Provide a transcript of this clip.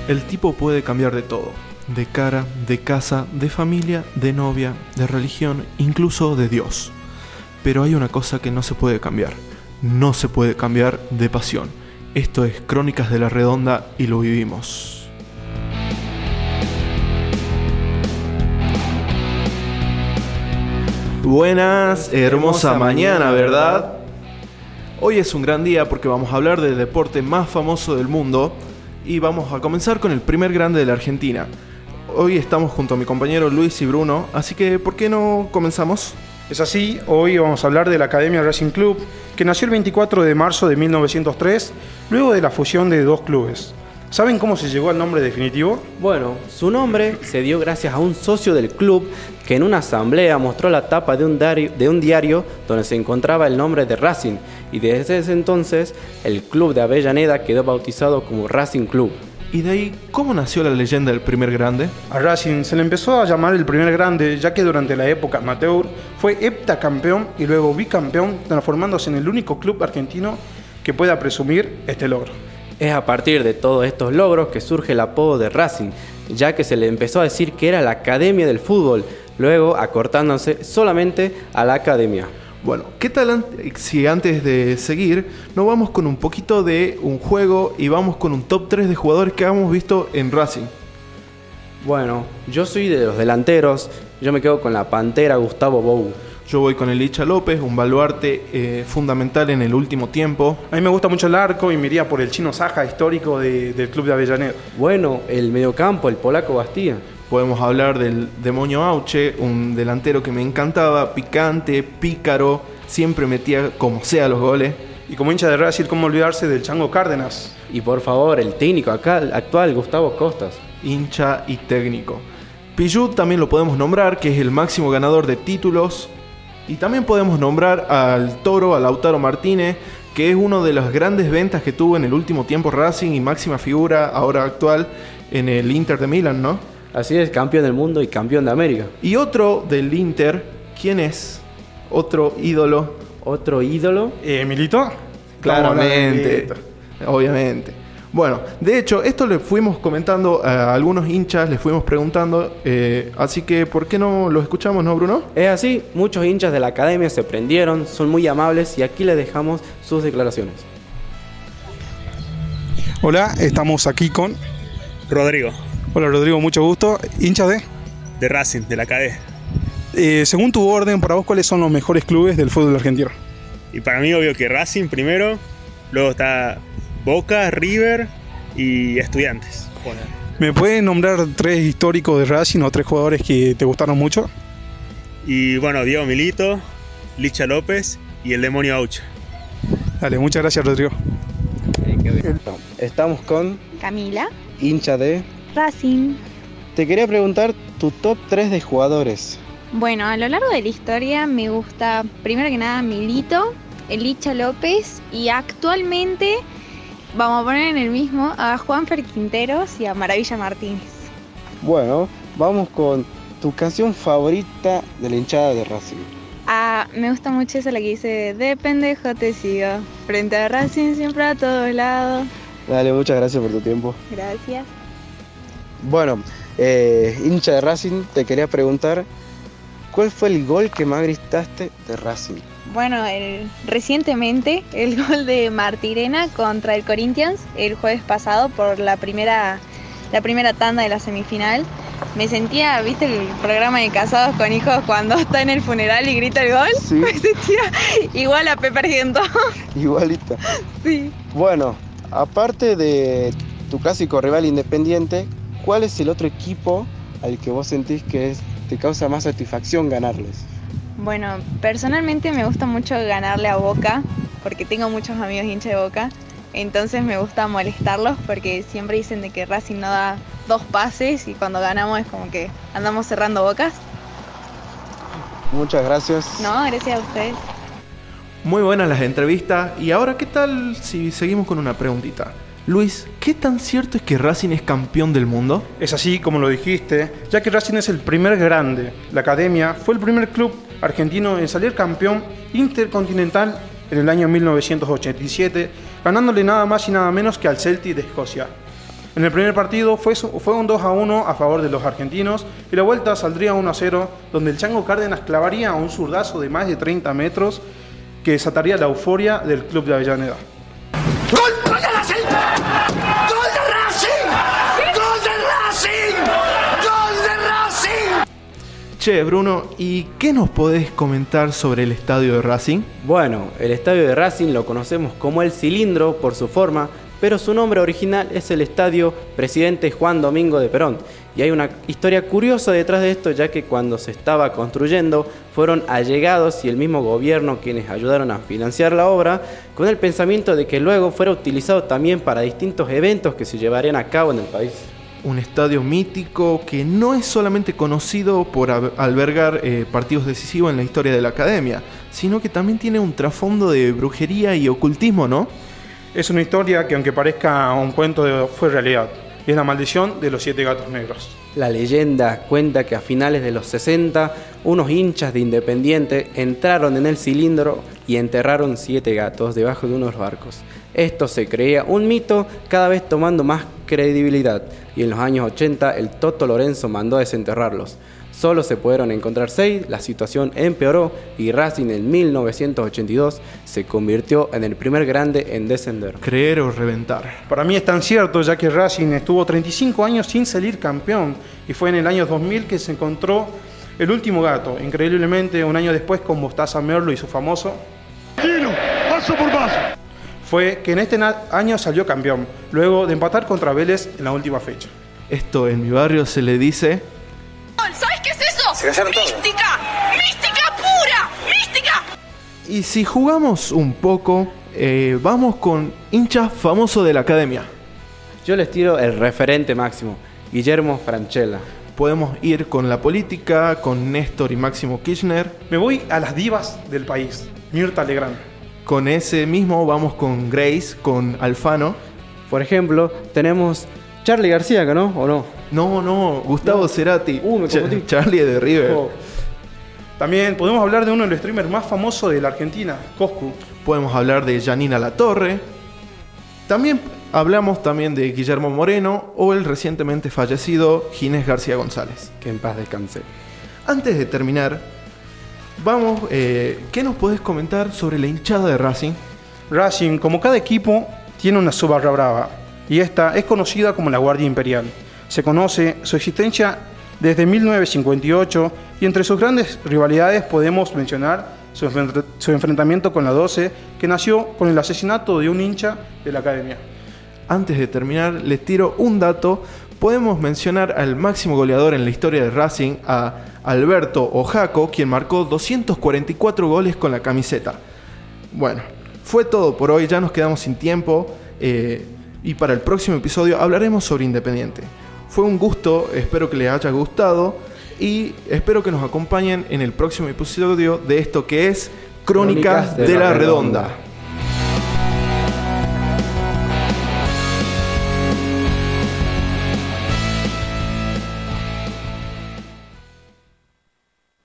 El tipo puede cambiar de todo, de cara, de casa, de familia, de novia, de religión, incluso de Dios. Pero hay una cosa que no se puede cambiar, no se puede cambiar de pasión. Esto es Crónicas de la Redonda y lo vivimos. Buenas, hermosa mañana, ¿verdad? Hoy es un gran día porque vamos a hablar del deporte más famoso del mundo y vamos a comenzar con el primer grande de la Argentina. Hoy estamos junto a mi compañero Luis y Bruno, así que ¿por qué no comenzamos? Es así, hoy vamos a hablar de la Academia Racing Club, que nació el 24 de marzo de 1903, luego de la fusión de dos clubes. ¿Saben cómo se llegó al nombre definitivo? Bueno, su nombre se dio gracias a un socio del club que en una asamblea mostró la tapa de un diario donde se encontraba el nombre de Racing, y desde ese entonces el club de Avellaneda quedó bautizado como Racing Club. ¿Y de ahí cómo nació la leyenda del primer grande? A Racing se le empezó a llamar el primer grande, ya que durante la época amateur fue heptacampeón y luego bicampeón, transformándose en el único club argentino que pueda presumir este logro. Es a partir de todos estos logros que surge el apodo de Racing, ya que se le empezó a decir que era la Academia del Fútbol, luego acortándose solamente a la Academia. Bueno, ¿qué tal si antes de seguir nos vamos con un poquito de un juego y vamos con un top 3 de jugadores que hemos visto en Racing? Bueno, yo soy de los delanteros, yo me quedo con la Pantera Gustavo Bou. Yo voy con el Licha López, un baluarte fundamental en el último tiempo. A mí me gusta mucho el arco y me iría por el Chino Saja, histórico del club de Avellaneda. Bueno, el mediocampo, el polaco Bastía. Podemos hablar del Demonio Auche, un delantero que me encantaba, picante, pícaro, siempre metía como sea los goles. Y como hincha de Racing, ¿cómo olvidarse del Chango Cárdenas? Y por favor, el técnico actual, Gustavo Costas. Hincha y técnico. Pichut también lo podemos nombrar, que es el máximo ganador de títulos. Y también podemos nombrar al Toro, a Lautaro Martínez, que es una de las grandes ventas que tuvo en el último tiempo Racing y máxima figura ahora actual en el Inter de Milán, ¿no? Así es, campeón del mundo y campeón de América. Y otro del Inter, ¿quién es? Otro ídolo. ¿Otro ídolo? ¿Milito? Claramente, obviamente. Bueno, de hecho, esto le fuimos comentando a algunos hinchas, les fuimos preguntando, así que ¿por qué no los escuchamos, no, Bruno? Es así, muchos hinchas de la academia se prendieron, son muy amables y aquí les dejamos sus declaraciones. Hola, estamos aquí con Rodrigo. Hola Rodrigo, mucho gusto. ¿Hincha de Racing, de la cadena. Según tu orden, para vos, ¿cuáles son los mejores clubes del fútbol argentino? Y para mí, obvio que Racing primero, luego está Boca, River y Estudiantes. Bueno. ¿Me puedes nombrar 3 históricos de Racing o 3 jugadores que te gustaron mucho? Y bueno, Diego Milito, Licha López y el Demonio Auche. Dale, muchas gracias Rodrigo. Estamos con Camila, hincha de Racing. Te quería preguntar tu top 3 de jugadores. Bueno, a lo largo de la historia me gusta, primero que nada, Milito, el Licha López y actualmente vamos a poner en el mismo a Juanfer Quinteros y a Maravilla Martínez. Bueno, vamos con tu canción favorita de la hinchada de Racing. Me gusta mucho esa, la que dice: de pendejo te sigo, frente a Racing siempre a todos lados. Dale, muchas gracias por tu tiempo. Gracias. Bueno, hincha de Racing, te quería preguntar, ¿cuál fue el gol que más gritaste de Racing? Bueno, recientemente el gol de Martirena contra el Corinthians el jueves pasado por la primera tanda de la semifinal. Me sentía, ¿viste el programa de Casados con Hijos cuando está en el funeral y grita el gol? Sí. Me sentía igual a Pepe Argento. Igualita. Sí. Bueno, aparte de tu clásico rival Independiente, ¿cuál es el otro equipo al que vos sentís que te causa más satisfacción ganarles? Bueno, personalmente me gusta mucho ganarle a Boca, porque tengo muchos amigos hinchas de Boca, entonces me gusta molestarlos porque siempre dicen de que Racing no da 2 pases y cuando ganamos es como que andamos cerrando bocas. Muchas gracias. No, gracias a ustedes. Muy buenas las entrevistas y ahora ¿qué tal si seguimos con una preguntita? Luis, ¿qué tan cierto es que Racing es campeón del mundo? Es así como lo dijiste, ya que Racing es el primer grande. La Academia fue el primer club argentino en salir campeón intercontinental en el año 1987, ganándole nada más y nada menos que al Celtic de Escocia. En el primer partido fue un 2-1 a favor de los argentinos y la vuelta saldría 1-0, donde el Chango Cárdenas clavaría un zurdazo de más de 30 metros que desataría la euforia del club de Avellaneda. ¡Gol de Racing! ¡Gol de Racing! ¡Gol de Racing! ¡Gol de Racing! Che, Bruno, ¿y qué nos podés comentar sobre el estadio de Racing? Bueno, el estadio de Racing lo conocemos como el Cilindro por su forma, pero su nombre original es el Estadio Presidente Juan Domingo de Perón. Y hay una historia curiosa detrás de esto, ya que cuando se estaba construyendo fueron allegados y el mismo gobierno quienes ayudaron a financiar la obra, con el pensamiento de que luego fuera utilizado también para distintos eventos que se llevarían a cabo en el país. Un estadio mítico que no es solamente conocido por albergar partidos decisivos en la historia de la academia, sino que también tiene un trasfondo de brujería y ocultismo, ¿no? Es una historia que, aunque parezca un cuento, fue realidad. Y es la maldición de los 7 gatos negros. La leyenda cuenta que a finales de los 60, unos hinchas de Independiente entraron en el Cilindro y enterraron 7 gatos debajo de unos barcos. Esto se creía un mito, cada vez tomando más credibilidad, y en los años 80 el Toto Lorenzo mandó a desenterrarlos. Solo se pudieron encontrar 6, la situación empeoró y Racing en 1982 se convirtió en el primer grande en descender. Creer o reventar. Para mí es tan cierto, ya que Racing estuvo 35 años sin salir campeón y fue en el año 2000 que se encontró el último gato. Increíblemente, un año después, con Mostaza Merlo y su famoso Tiro, paso por paso. fue que en este año salió campeón, luego de empatar contra Vélez en la última fecha. Esto en mi barrio se le dice... ¿Sabes qué es eso? Se callaron todos. ¡Mística! ¡Mística pura! ¡Mística! Y si jugamos un poco, vamos con hinchas famosos de la academia. Yo les tiro el referente máximo, Guillermo Francella. Podemos ir con la política, con Néstor y Máximo Kirchner. Me voy a las divas del país, Mirta Legrand. Con ese mismo vamos con Grace, con Alfano. Por ejemplo, tenemos Charly García, ¿no? ¿O no? No, Gustavo Cerati. Me confundí. Charlie de River. Oh. También podemos hablar de uno de los streamers más famosos de la Argentina, Coscu. Podemos hablar de Janina Latorre. También hablamos de Guillermo Moreno o el recientemente fallecido Ginés García González. Que en paz descanse. Antes de terminar, ¿qué nos podés comentar sobre la hinchada de Racing? Racing, como cada equipo, tiene una subbarra brava, y esta es conocida como la Guardia Imperial. Se conoce su existencia desde 1958 y entre sus grandes rivalidades podemos mencionar su enfrentamiento con la 12, que nació con el asesinato de un hincha de la academia. Antes de terminar, les tiro un dato. Podemos mencionar al máximo goleador en la historia de Racing, a Alberto Ojaco, quien marcó 244 goles con la camiseta. Bueno, fue todo por hoy, ya nos quedamos sin tiempo y para el próximo episodio hablaremos sobre Independiente. Fue un gusto, espero que les haya gustado y espero que nos acompañen en el próximo episodio de esto que es Crónicas de la Redonda.